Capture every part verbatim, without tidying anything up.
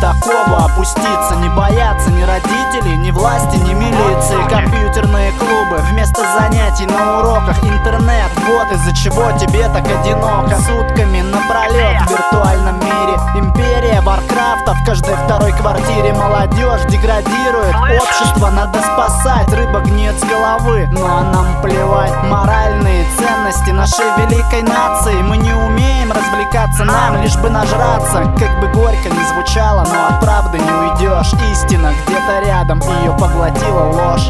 такого опуститься. Не бояться ни родителей, ни власти, ни милиции. Компьютерные клубы вместо занятий на уроках. Интернет, вот из-за чего тебе так одиноко. Сутками напролет в виртуальном мире. Империя варкрафта в каждой второй квартире. Молодежь деградирует, общество надо спасать. Рыба гниет с головы, ну а нам плевать. Моральные ценности нашей великой нации. Мы не умеем развлекаться, нам лишь бы нажраться. Как бы горько ни звучало, но от правды не уйдешь. Истина где-то рядом, ее поглотила ложь.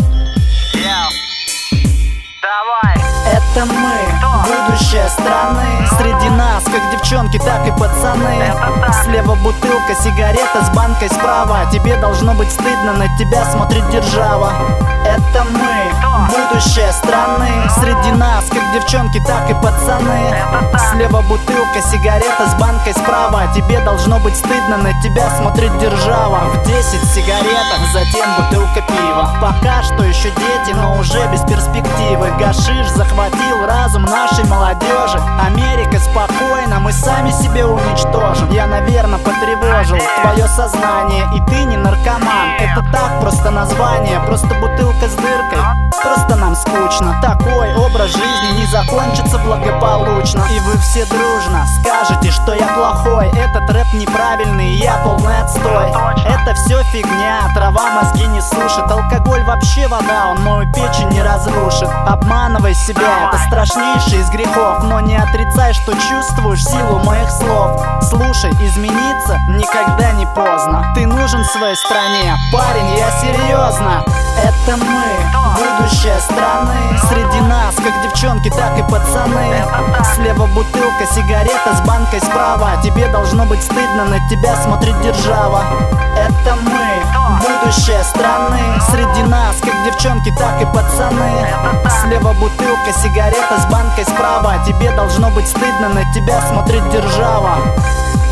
Давай. Это мы, будущее страны. Среди нас, как девчонки, так и пацаны. Слева бутылка, сигарета с банкой справа. Тебе должно быть стыдно, на тебя смотрит держава. Это мы, будущее страны. Среди нас, как девчонки, так и пацаны. Слева бутылка, сигарета с банкой справа. Тебе должно быть стыдно, на тебя смотрит держава. В десять сигаретах, затем бутылка пива. Пока что еще дети, но уже без перспективы. Гашиш захватил разум нашей молодежи. Америка спокойна, мы сами себе уничтожим. Я, наверное, потревожил твое сознание. И ты не наркоман, это так просто название. Просто бутылка с дыркой, просто нам скучно. Такой образ жизни не закончится благополучно. И вы все дружно скажете, что я плохой. Этот рэп неправильный, я полный отстой. Это все фигня, трава мозги не сушит. Алкоголь вообще вода, он мою печень не разрушит. Обманывай себя, это страшнейший из грехов. Но не отрицай, что чувствуешь силу моих слов. Слушай, измениться никогда не поздно. Ты нужен своей стране, парень, я серьезно. Это мы, будущее страны. Среди нас, как девчонки, так и пацаны. Слева бутылка, сигарета с банкой справа. Тебе должно быть стыдно, на тебя смотрит держава. Это мы, будущее страны. Среди нас, как девчонки, так и пацаны. Слева бутылка, сигарета с банкой справа. Тебе должно быть стыдно, на тебя смотрит держава.